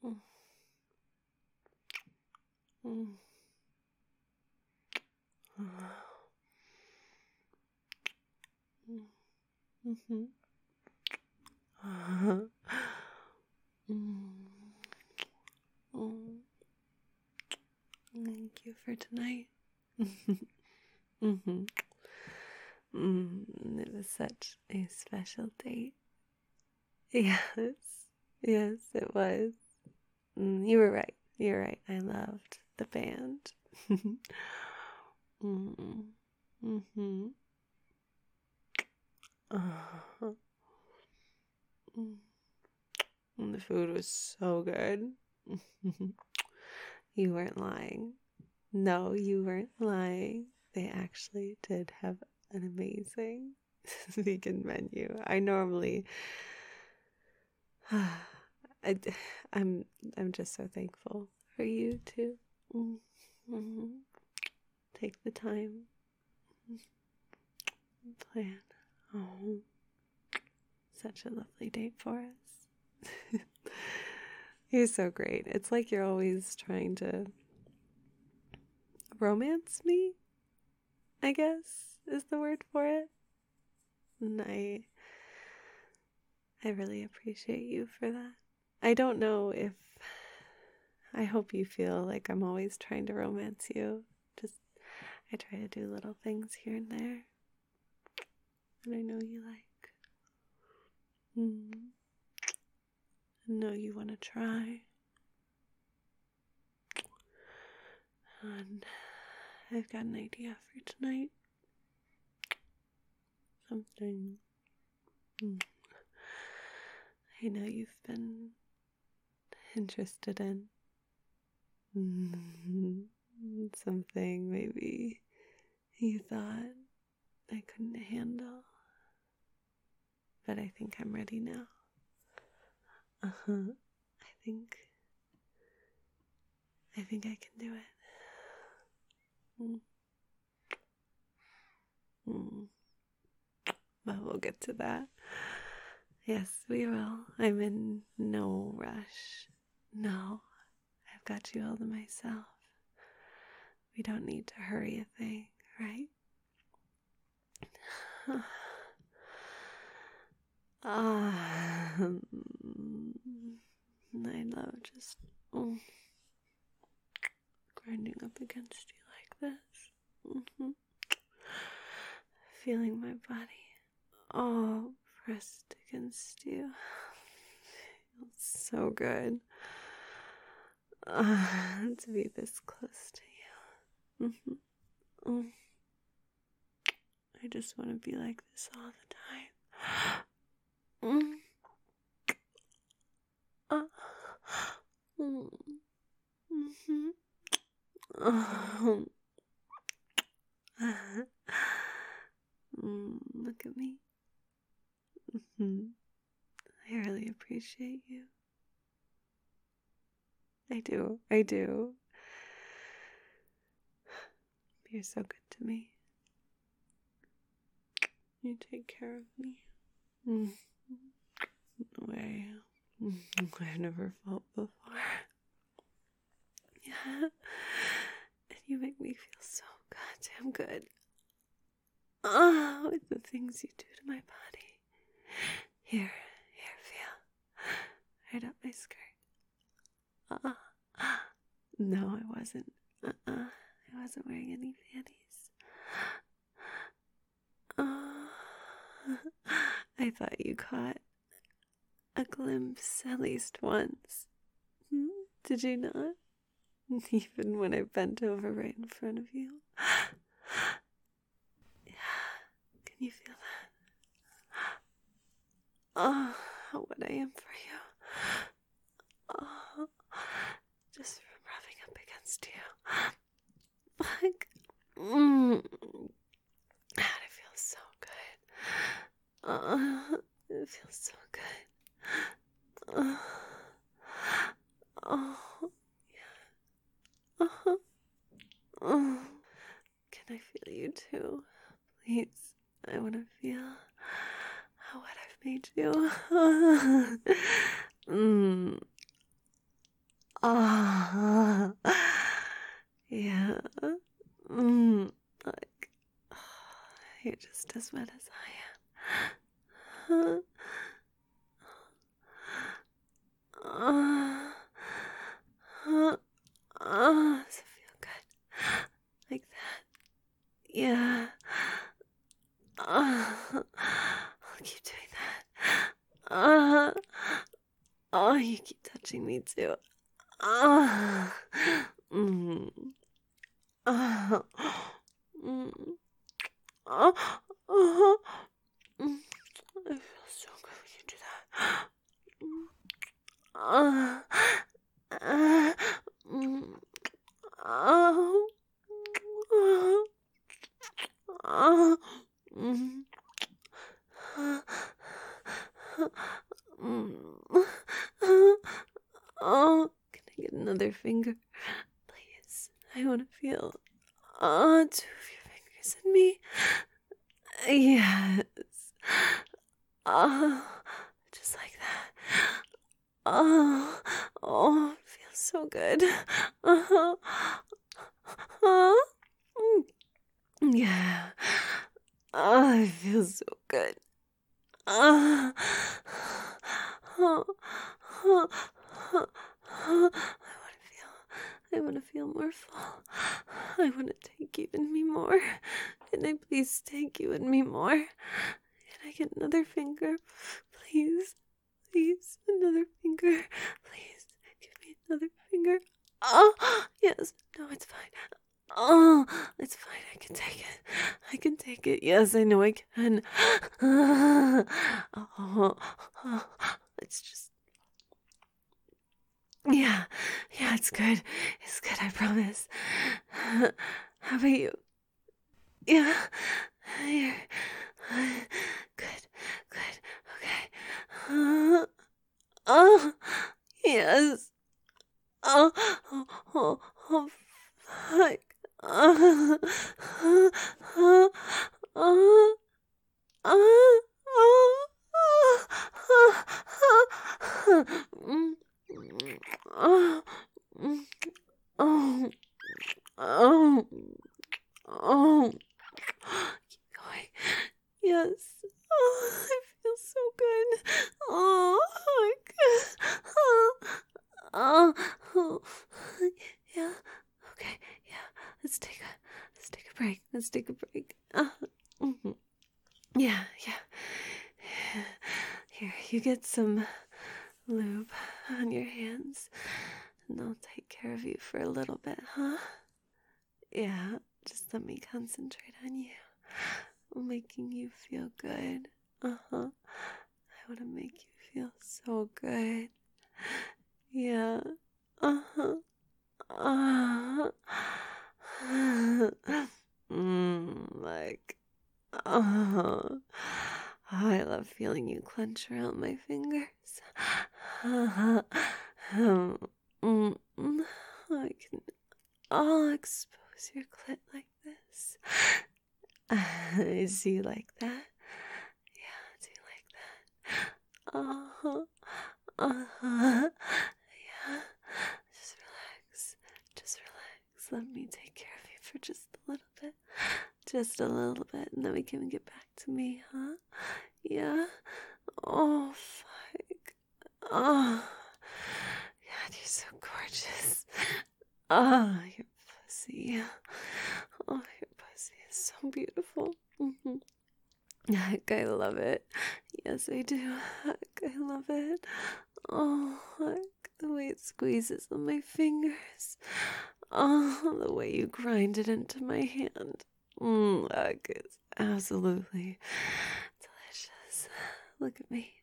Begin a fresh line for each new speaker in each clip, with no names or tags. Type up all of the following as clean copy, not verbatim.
Mm. Mm. Mm-hmm. Mm. Mm. Thank you for tonight. Mm-hmm. It was such a special date. Yes, yes, it was. You were right. You're right. I loved the band. Mm. Mm-hmm. Uh-huh. And the food was so good. You weren't lying. No, you weren't lying. They actually did have an amazing vegan menu. I normally, I'm just so thankful for you to take the time, plan. Oh, such a lovely date for us. You're so great. It's like you're always trying to romance me, I guess is the word for it. And I really appreciate you for that. I don't know if I hope you feel like I'm always trying to romance you. Just I try to do little things here and there. And I know you like. I know you want to try. And I've got an idea for tonight. Something I know you've been interested in. Something maybe you thought I couldn't handle. But I think I'm ready now. I think I can do it. But we'll get to that. Yes, we will. I'm in no rush. No, I've got you all to myself. We don't need to hurry a thing, right? I love just grinding up against you like this. Feeling my body all pressed against you. Feels so good to be this close to you. I just want to be like this all the time. Look at me. I really appreciate you. I do. You're so good to me. You take care of me in a way I've never felt before. Yeah. And you make me feel so goddamn good. With the things you do to my body. Here, feel. Right up my skirt. No, I wasn't. I wasn't wearing any panties. I thought you caught a glimpse at least once. Did you not? Even when I bent over right in front of you. Can you feel that? What I am for you. Just from rubbing up against you. Like, it feels so good. It feels so good. Can I feel you too? Please, I want to feel how wet I've made you. Ah, yeah. Like, you're just as wet as I am. Does it feel good? Like that? Yeah. I'll keep doing that. Oh, you keep touching me too. Mm. Oh. Mm. Oh. Oh. Mm. I feel so good when you do that. Oh. Mm. Oh. Oh. Mm. Oh, can I get another finger? Please. I want to feel two of your fingers in me. Yes. Oh, just like that. Oh, it feels so good. Uh-huh. Yeah. Oh, it feels so good. I want to feel more full. I want to take you in me more. Can I please take you in me more? Can I get another finger? Please, please, another finger. Please, give me another finger. Oh, yes. No, it's fine. Oh, it's fine. I can take it. I can take it. Yes, I know I can. Oh, it's just. Yeah, it's good. It's good, I promise. How about you? Yeah, here. Good, good. Okay. Oh, yes. Oh, fuck. Uh, uh, uh, uh, oh, oh, oh, keep going. Yes. Oh, I feel so good. Oh, oh, yeah. Okay, yeah. Let's take a break. Let's take a break. Mhm. Yeah. Here, you get some lube on your hands, and I'll take care of you for a little bit, huh? Yeah, just let me concentrate on you. I'm making you feel good. I want to make you feel so good. Yeah. Uh-huh. Uh-huh. Like, oh, I love feeling you clench around my fingers. I can all expose your clit like this. Do you like that? Yeah, do you like that? Yeah. Just relax. Let me take care of you for just a little bit. Just a little bit, and then we can get back to me, huh? Yeah? Oh, fuck. Oh, God, you're so gorgeous. Oh, your pussy. Oh, your pussy is so beautiful. Heck, I love it. Yes, I do. Heck, I love it. Oh, heck, the way it squeezes on my fingers. Oh, the way you grind it into my hand. Heck, it's absolutely delicious. Look at me.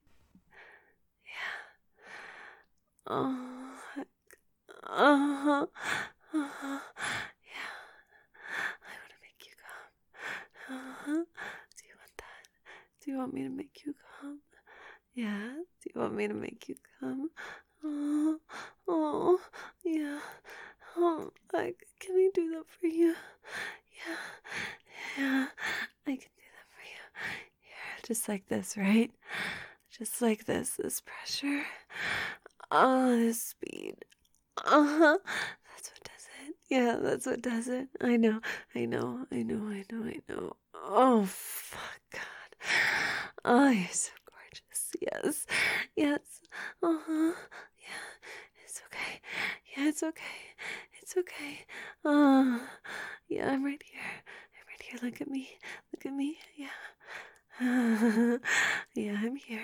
Yeah. Oh, heck. Uh-huh. Uh-huh. Yeah. I want to make you come. Uh-huh. Do you want that? Do you want me to make you come? Yeah. Do you want me to make you come? Oh, yeah. Oh, can I do that for you? Yeah. I can do that for you. Here, just like this, right? Just like this pressure. Oh, this speed. Uh-huh. That's what does it. Yeah, that's what does it. I know. Oh, fuck, God. Oh, you're so gorgeous. Yes. Yes. Uh-huh. Yeah. It's okay. Yeah, it's okay. It's okay. Yeah, I'm right here. I'm right here. Look at me. Look at me. Yeah. Yeah, I'm here.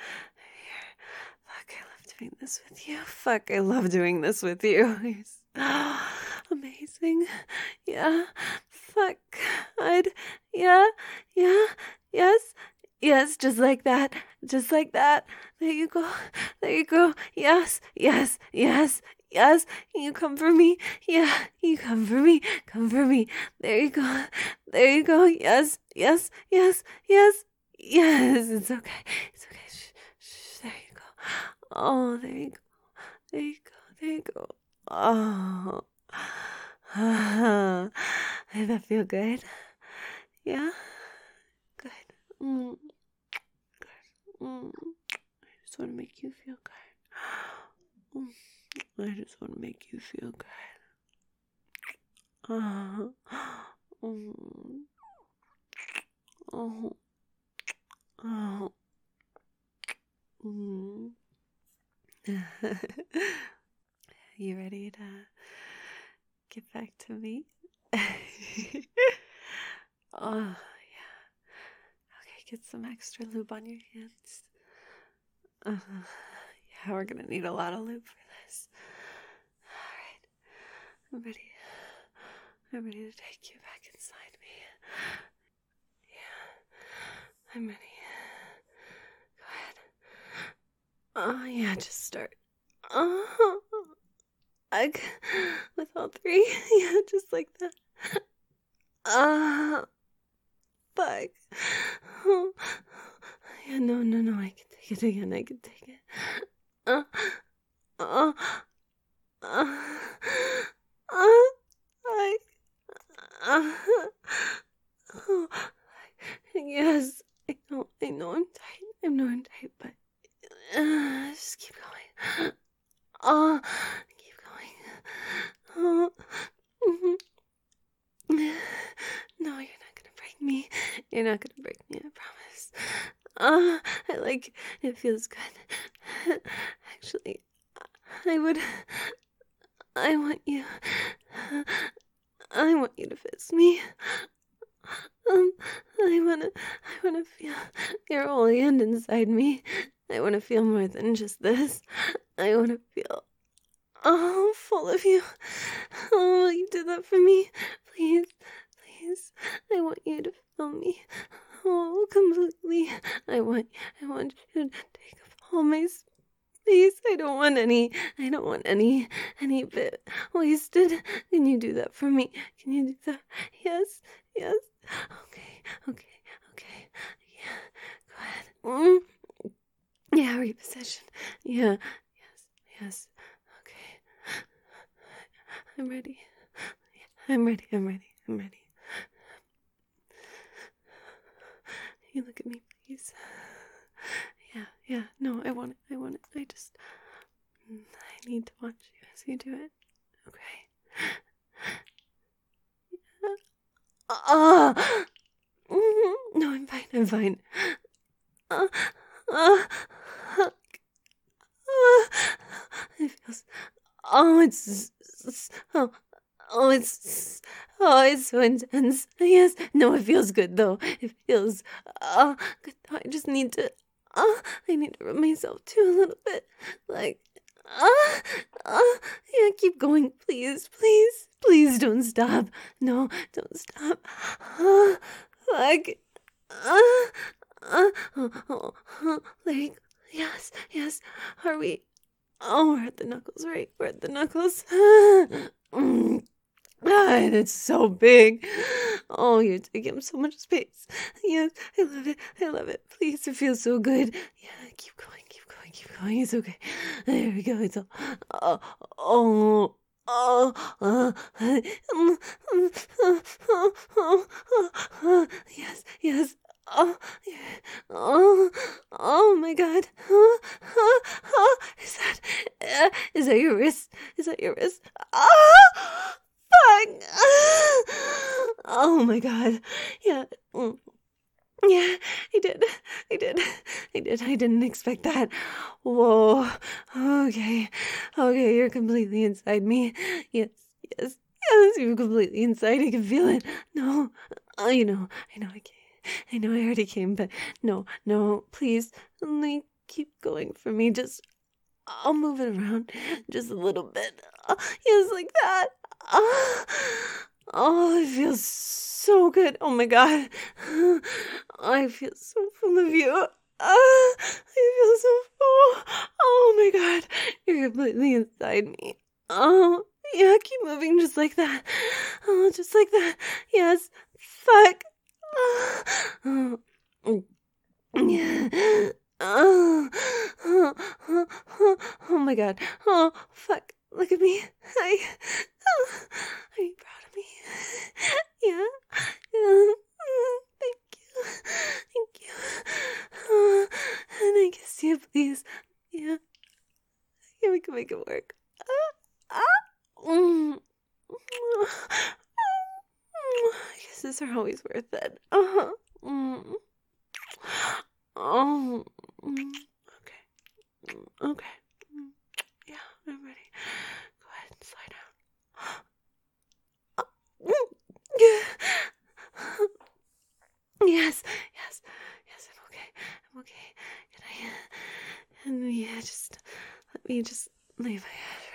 Fuck, I love doing this with you. Fuck, I love doing this with you. Amazing. Yeah. Fuck. Yeah. Yeah. Yes. Yes, just like that. Just like that. There you go. There you go. Yes. Yes. Yes. Yes. You come for me. Yeah. You come for me. Come for me. There you go. There you go. Yes. Yes. Yes. Yes. Yes. It's okay. It's okay. Shh. Shh. There you go. Oh, there you go. There you go. There you go. Oh. Does that feel good? Yeah? Good. Good. I just want to make you feel good. I just want to make you feel good. Oh. Oh. Oh. You ready to get back to me? Oh, yeah. Okay, get some extra lube on your hands. Yeah, we're gonna need a lot of lube for this. Alright. I'm ready. I'm ready to take you back inside me. Yeah. I'm ready. Go ahead. Oh, yeah, just start. With all three. Yeah, just like that. Fuck. Yeah, no, I can take it again. I can take it. Yes, I know I'm tight, but just keep going. Keep going. No, you're not gonna break me. You're not gonna break me, I promise. It feels good. Actually, I want you to fist me. I wanna feel your whole hand inside me. I wanna feel more than just this. I wanna feel full of you. Oh, you did that for me. Please. I want you to feel me. Oh, completely. I want you to take up all my space. I don't want any bit wasted. Can you do that for me? Can you do that? Yes. Okay. Yeah. Go ahead. Yeah, reposition. Yeah. Yes. Okay. I'm ready. I'm ready. You look at me, please. Yeah. No, I want it. I need to watch you as you do it. Okay. No, I'm fine. It feels. It's so intense. Yes, no, it feels good though. It feels good. I just need to. I need to rub myself too a little bit. Yeah, keep going, please, don't stop. No, don't stop. Yes. Are we? Oh, we're at the knuckles, right? We're at the knuckles. It's so big. Oh, you're taking up so much space. Yes, I love it. Please, it feels so good. Yeah, keep going. It's okay. There we go. It's all. Yes. Oh, oh, oh my God. Is that your wrist? Is that your wrist? Oh, fuck. Oh my God. Yeah. Yeah, I did. I did. I did. I didn't expect that. Whoa. Okay. Okay, you're completely inside me. Yes, yes, yes, you're completely inside. I can feel it. No. I know I can't. I know I already came, but no, no, please, only keep going for me. Just, I'll move it around just a little bit. Yes, like that. Uh, oh, it feels so good. Oh my God. I feel so full of you. I feel so full. Oh my God. You're completely inside me. Oh, yeah, keep moving just like that. Oh, just like that. Yes. Fuck. Oh, yeah. Oh my God. Oh, fuck. Look at me. Are you proud of me? Yeah. Thank you. Thank you. And I kiss you, please. Yeah. Yeah, we can make it work. Mm. Kisses are always worth it. Mm. Oh. Okay. Okay. Yeah, I'm ready. Go ahead and slide down. Yes, yes, yes, I'm okay. I'm okay. And yeah, just let me just lay my head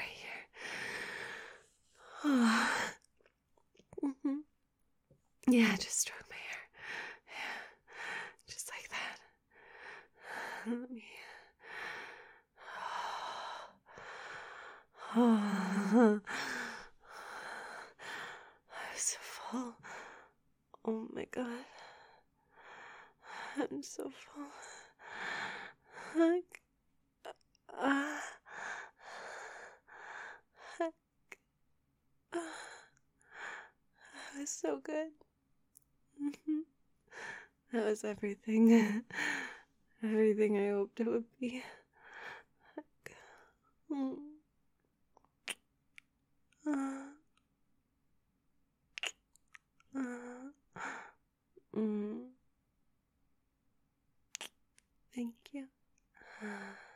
right here. Mhm. Yeah, just stroke my hair. Yeah, just like that. Let me. I'm so full. Oh my God. I'm so full. Like, uh, that was so good. Mhm. That was everything. Everything I hoped it would be. Mm. Uh, uh, mm. Thank you.